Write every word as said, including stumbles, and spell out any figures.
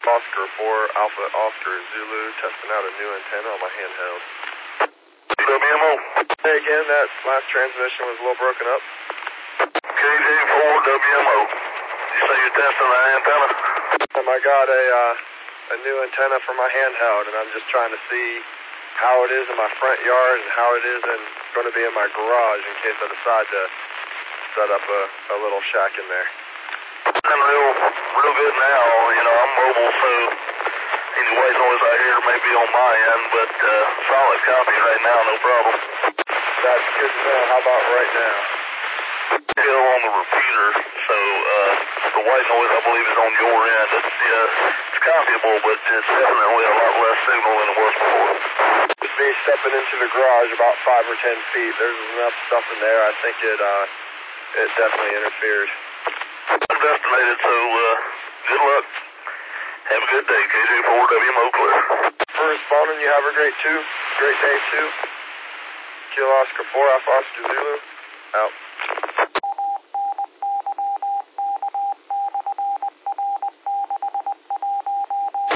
Oscar four, Alpha Oscar Zulu, testing out a new antenna on my handheld. W M O. Hey, again, that last transmission was a little broken up. K J four W M O. You say you're testing an antenna? Um, I got a, uh, a new antenna for my handheld, and I'm just trying to see how it is in my front yard and how it is in, going to be in my garage in case I decide to set up a, a little shack in there. I'm real, real good now. You know, I'm mobile, so any white noise I hear may be on my end, but uh, solid copy right now, no problem. That's good to know. How about right now? Still on the repeater, so uh, the white noise I believe is on your end. It's, yeah, it's copyable, but it's definitely a lot less signal than it was before. With me stepping into the garage about five or ten feet, there's enough stuff in there. I think it, uh, it definitely interfered. I've estimated, so uh, good luck. Have a good day, K J four W M O clear. For responding, you have a great two, great day too. Kilo Oscar four, Alpha Oscar Zulu, out.